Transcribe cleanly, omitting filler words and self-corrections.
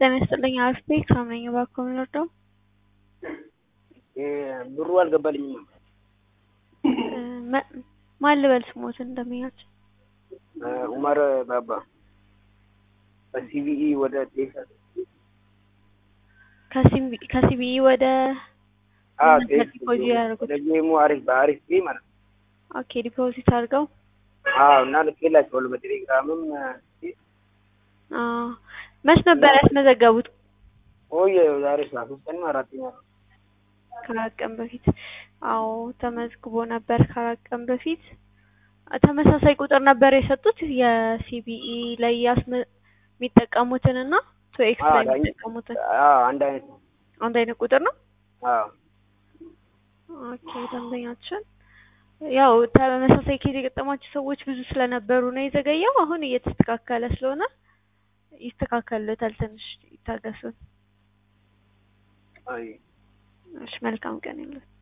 ጤና ይስጥልኝ አፍቤ ካምነኝ ባኮ ምንወርደው ብሩ አልገባልኝም። ማን ልበል ስሞት እንደሚያች ኡመር ባባ ከሲቢኢ ወደ ቴክሳስ ከሲቢኢ ወደ ዲፖዚት ያደርጉት ለጌሙ በአሪፍ ማለት ኦኬ ዲፖዚት አድርገው እና ልኬላቸዋለሁ በቴሌግራምም መች ነበር ያስመዘገቡት? ዛሬ 3 ቀን 4 ቀን ከአራት ቀን በፊት አዎ ተመዝግቦ ነበር። ከአራት ቀን በፊት ተመሳሳይ ቁጥር ነበር የሰጡት የሲቢኢ ላይ የሚጠቀሙትንና ቶኤክስ ላይ የሚጠቀሙትን አንድ አይነት ቁጥር ነው። ኦኬ ደንበኛችን ያው ተመሳሳይ ኬዝ የገጠማቸው ሰዎች ብዙ ስለነበሩ ነው የዘገየው። አሁን እየተስተካከለ ስለሆነ ይስተካከልታል። ትንሽ ይታገሱን። አይ እሺ መልካም ቀን ይሁን።